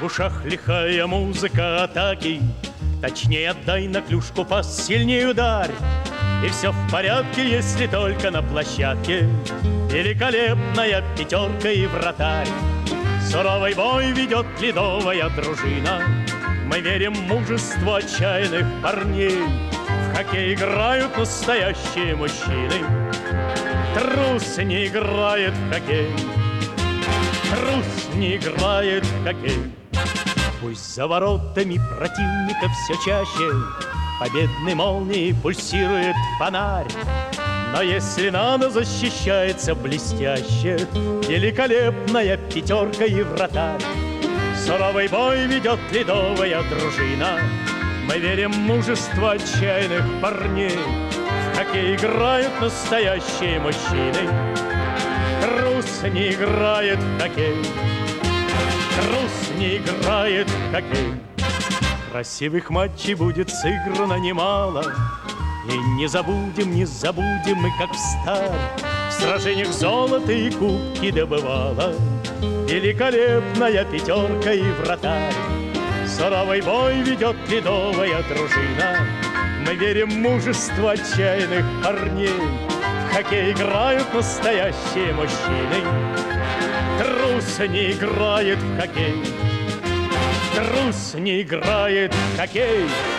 ушах лихая музыка атаки. Точнее отдай на клюшку пас, сильнее ударь. И все в порядке, если только на площадке великолепная пятерка и вратарь. Суровый бой ведет ледовая дружина. Мы верим в мужество отчаянных парней. В хоккей играют настоящие мужчины. Трус не играет в хоккей. Трус не играет в хоккей. Пусть за воротами противника все чаще победной молнией пульсирует фонарь. Но если надо, защищается блестяще великолепная пятерка и вратарь. Суровый бой ведет ледовая дружина. Мы верим в мужество отчаянных парней. В хоккей играют настоящие мужчины. Трус не играет в хоккей. Трус не играет в хоккей. Красивых матчей будет сыграно немало. И не забудем мы, как встали в сражениях золото и кубки добывала великолепная пятерка и вратарь. Суровый бой ведет ледовая дружина. Мы верим в мужество отчаянных парней. В хоккей играют настоящие мужчины. Трус не играет в хоккей. Трус не играет в хоккей.